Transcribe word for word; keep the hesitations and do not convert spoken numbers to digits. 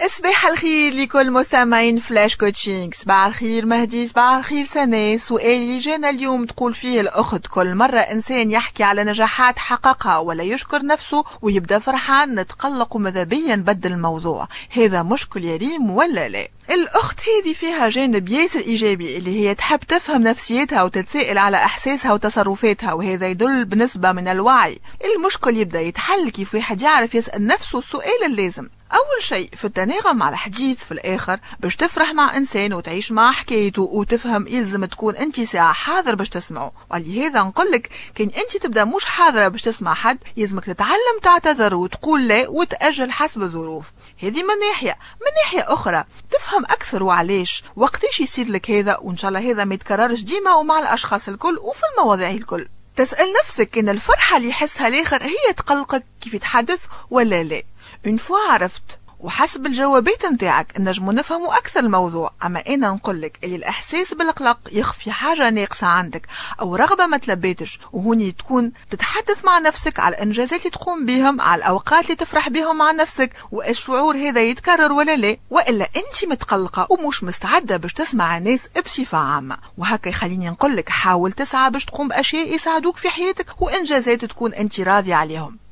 صباح الخير لكل مستمعين فلاش كوتشينج. صباح الخير مهدي، صباح الخير سناء. سؤالي جانا اليوم تقول فيه الأخت: كل مرة إنسان يحكي على نجاحات حققها ولا يشكر نفسه ويبدأ فرحان نتقلق وماذا بيا نبدل الموضوع، هذا مشكل يا ريم ولا لا؟ الأخت هذه فيها جانب ياسر إيجابي اللي هي تحب تفهم نفسيتها وتتسائل على إحساسها وتصرفاتها، وهذا يدل بنسبة من الوعي. المشكل يبدأ يتحل كيف واحد يعرف يسأل نفسه السؤال اللازم. أول شيء في التناغم مع الحديث في الآخر، باش تفرح مع إنسان وتعيش مع حكايته وتفهم، يلزم تكون أنت ساعة حاضر باش تسمعه. ولهذا نقولك كان أنت تبدأ مش حاضرة باش تسمع حد، يلزمك تتعلم تعتذر وتقول لا وتأجل حسب الظروف. هذه من ناحية. من ناحية أخرى تفهم أكثر وعلاش وقتاش يصير لك هذا، وإن شاء الله هذا ما يتكررش ديما ومع الأشخاص الكل وفي المواضيع الكل. تسأل نفسك إن الفرحة اللي يحسها الآخر هي تقلقك كيف يتحدث ولا لا. اون فوا عرفت وحسب الجوابات متاعك نجمو نفهمو اكثر الموضوع. اما انا نقولك اللي الاحساس بالقلق يخفي حاجه ناقصه عندك او رغبه ما تلبيتش، وهوني تكون تتحدث مع نفسك على الانجازات اللي تقوم بهم، على الاوقات اللي تفرح بهم مع نفسك، والشعور هذا يتكرر ولا لا، والا انت متقلقه ومش مستعده باش تسمع الناس بصفه عامه. وهكا يخليني نقولك حاول تسعى باش تقوم باشياء يساعدوك في حياتك وانجازات تكون انت راضي عليهم.